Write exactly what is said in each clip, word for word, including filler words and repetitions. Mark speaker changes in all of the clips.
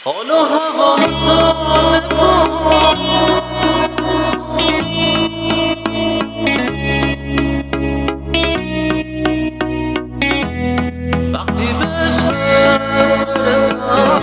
Speaker 1: حالا هوا تازه کن، وقتی به عشقت برسم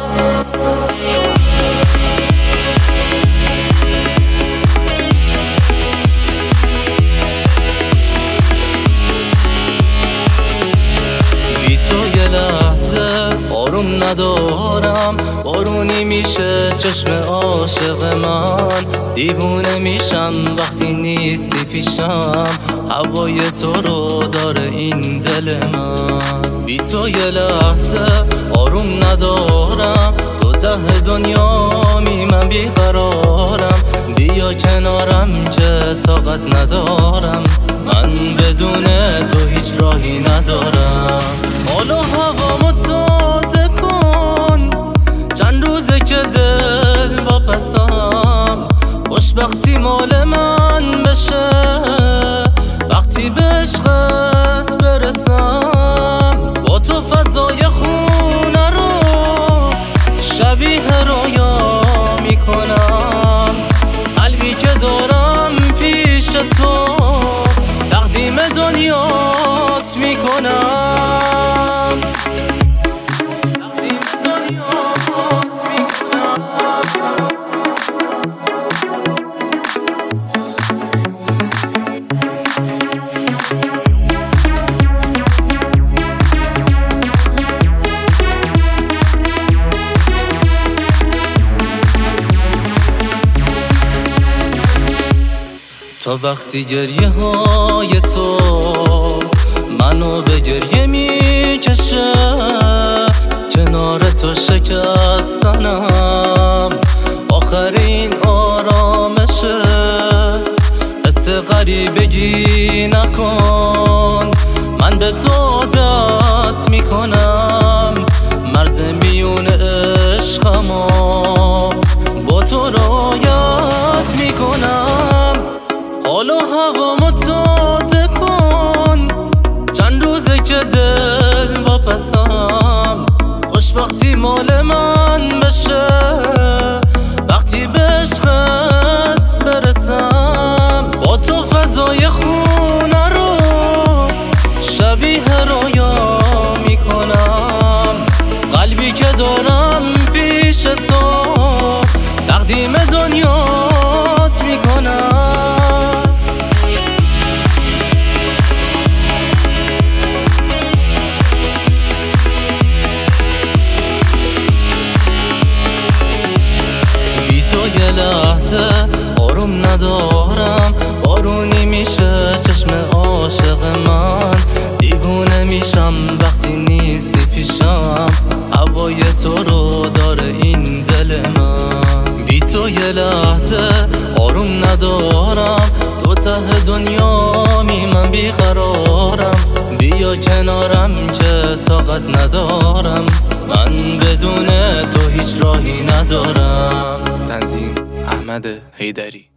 Speaker 1: بی تو یه لحظه آروم ندارم. بارونی میشه چشم عاشق من، دیوونه میشم وقتی نیستی پیشم. هوای تو رو داره این دل من. بی تو یه لحظه آروم ندارم، تو ته دنیامی من بیقرارم. بیا کنارم که طاقت ندارم، من بدون تو هیچ راهی ندارم. حالا هوامو تازه کن، چند روزه که دل واپسم. خوشبختی مال من بشه وقتی به عشقت برسم. با تو فضای خونه رو شبیه رویا میکنم. قلبی که دارم پیش تو تقدیم دنیات میکنم. تقدیم دنیات میکنم. تا وقتی گریه های تو منو به گریه میکشه، کنار تو شکستنم آخرین آرامشه. حس غریبگی نکن، من به تو عادت میکنم. مرز میون عشقمو با تو رعایت میکنم. حالا هوامو تازه کن، چند روزه که دل واپسم. خوشبختی مال من بشه وقتی به عشقت برسم. با تو فضای خونه رو شبیه رویا میکنم. قلبی که دارم پیش تو تقدیم دنیات میکنم. یه لحظه آروم ندارم، بارونی میشه چشم عاشق من. دیوونه میشم وقتی نیستی پیشم، هوای تو رو داره این دل من. بی تو یه لحظه آروم ندارم، تو ته دنیامی من بیقرارم. بیا کنارم که طاقت ندارم، من بدون تو هیچ راهی ندارم. تنظیم احمد حیدری.